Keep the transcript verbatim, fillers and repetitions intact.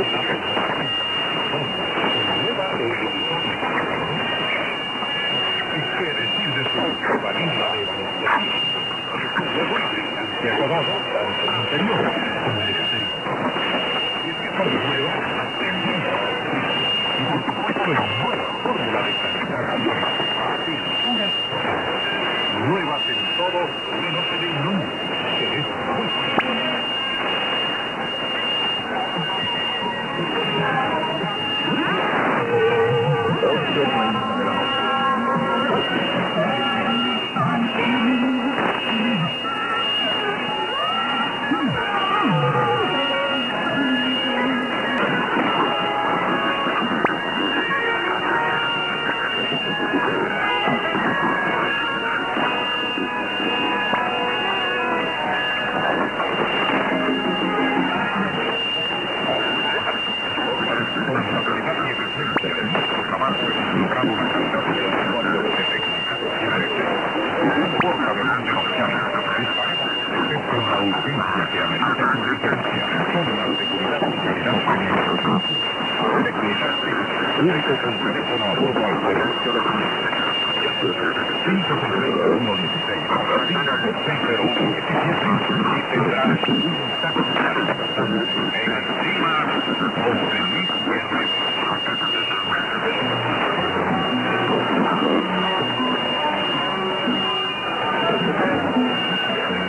¿Qué decir de su vanilla de Valentía? Su nuevo y brillante acabado, tanto en interior como en exterior. Y es que son nuevas, atendidas. Y por supuesto la nueva fórmula de calidad pinturas nuevas en todo menos en el nombre, que es muy único con teléfono a bordo al servicio de clientes. cinco seis cero uno dieciséis, cinco seis cero uno diecisiete y tendrás un taxi en encima o feliz viernes.